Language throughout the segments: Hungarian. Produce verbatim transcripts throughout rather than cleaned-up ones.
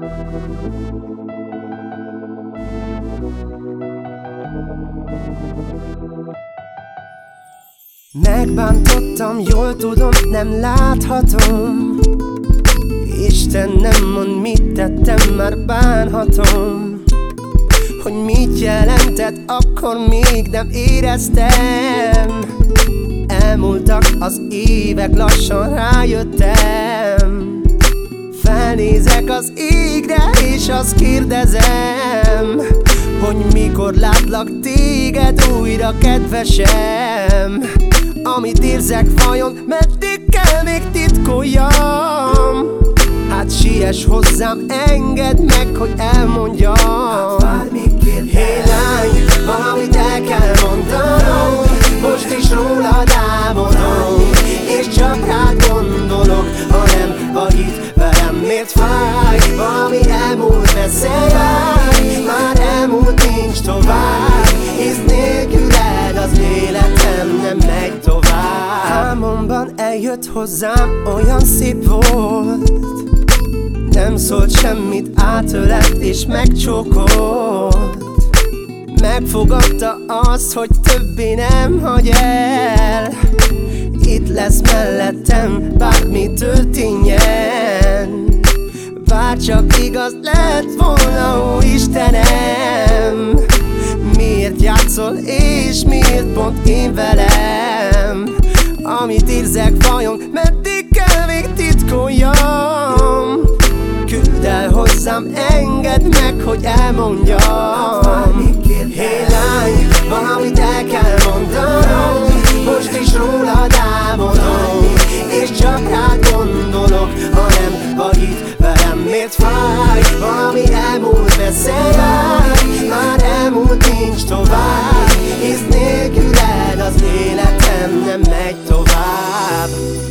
Megbántottam, jól tudom, nem láthatom. Isten nem mond, mit tettem, már bánhatom. Hogy mit jelentett, akkor még nem éreztem. Elmúltak az évek, lassan rájöttem. Felnézek az égre és azt kérdezem, hogy mikor látlak téged újra, kedvesem. Amit érzek vajon, meddig kell még titkoljam? Hát siess hozzám, engedd meg, hogy elmondjam. Hé lány, valamit el kell mondanom, most is rólad álmodom, és csak rád gondolok, ha nem vagy itt velem. Miért fáj? Valami elmúlt, beszélj, már elmúlt, nincs tovább. Hisz nélküled az életem nem megy tovább. Álmomban eljött hozzám, olyan szép volt, nem szólt semmit, átölelt és megcsókolt. Megfogadta azt, hogy többé nem hagy el. Itt lesz mellettem, bármi történjen. Bár csak igaz lett volna, ó Istenem. Miért játszol és miért pont én velem? Amit érzek vajon, meddig kell még titkoljam? Küldd el hozzám, engedd meg, hogy elmondjam. Hé lány, valamit el kell mondanom, most is rólad álmodom, és csak rád gondolok, ha nem vagy itt velem. Miért fáj? Valami elmúlt, beszélj, már elmúlt, nincs tovább. Hisz nélküled az életem nem megy tovább.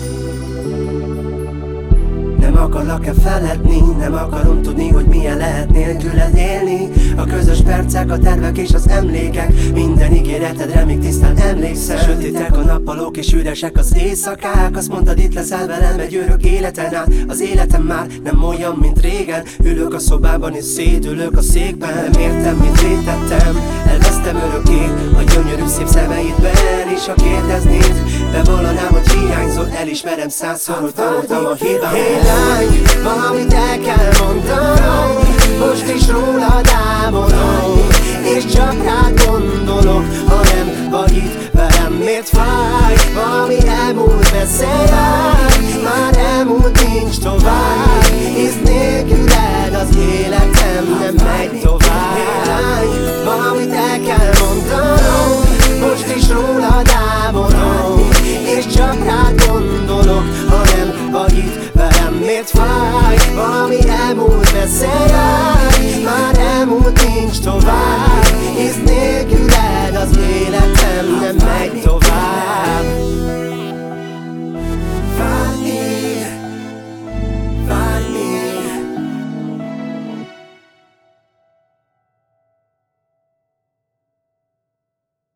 Nem akarlak-e feledni, nem akarom tudni, hogy milyen lehet nélküled élni. A közös percek, a tervek és az emlékek, minden ígéretedre még tisztán emlékszem. Sötétek a nappalok és üresek az éjszakák. Azt mondtad, itt leszel velem egy örök életen át. Az életem már nem olyan, mint régen. Ülök a szobában és szédülök a székben. Nem értem, mit rétettem, elvesztem örökké a gyönyörű szép szemeidben. És ha kérdeznéd, bevallanám, hogy hiányzol, elismerem százszor, hogy tanultam a hibám. Hey lány, valamit el kell mondanom, most is rólad álmodom, és csak rád gondolok, ha nem vagy itt velem. Miért fáj? Valami elmúlt, beszélj,